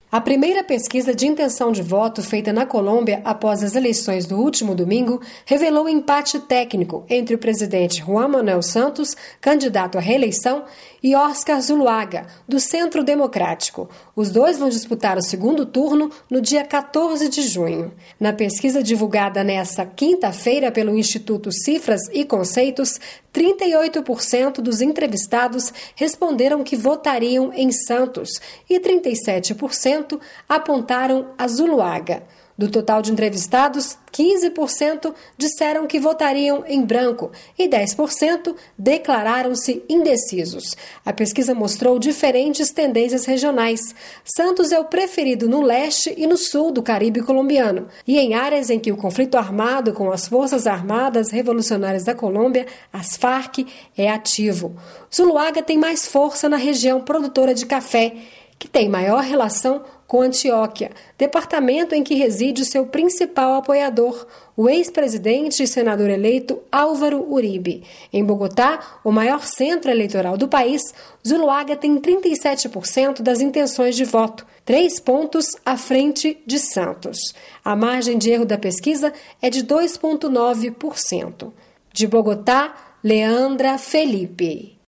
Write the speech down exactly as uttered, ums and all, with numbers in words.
A primeira pesquisa de intenção de voto feita na Colômbia após as eleições do último domingo revelou um empate técnico entre o presidente Juan Manuel Santos, candidato à reeleição, e Oscar Zuluaga, do Centro Democrático. Os dois vão disputar o segundo turno no dia quatorze de junho. Na pesquisa divulgada nesta quinta-feira pelo Instituto Cifras e Conceitos, trinta e oito por cento dos entrevistados responderam que votariam em Santos e trinta e sete por cento apontaram a Zuluaga. Do total de entrevistados, quinze por cento disseram que votariam em branco e dez por cento declararam-se indecisos. A pesquisa mostrou diferentes tendências regionais. Santos é o preferido no leste e no sul do Caribe colombiano, e em áreas em que o conflito armado com as Forças Armadas Revolucionárias da Colômbia, as Farc, é ativo. Zuluaga tem mais força na região produtora de café, que tem maior relação com Antioquia, departamento em que reside seu principal apoiador, o ex-presidente e senador eleito Álvaro Uribe. Em Bogotá, o maior centro eleitoral do país, Zuluaga tem trinta e sete por cento das intenções de voto, três pontos à frente de Santos. A margem de erro da pesquisa é de dois vírgula nove por cento. De Bogotá, Leandra Felipe.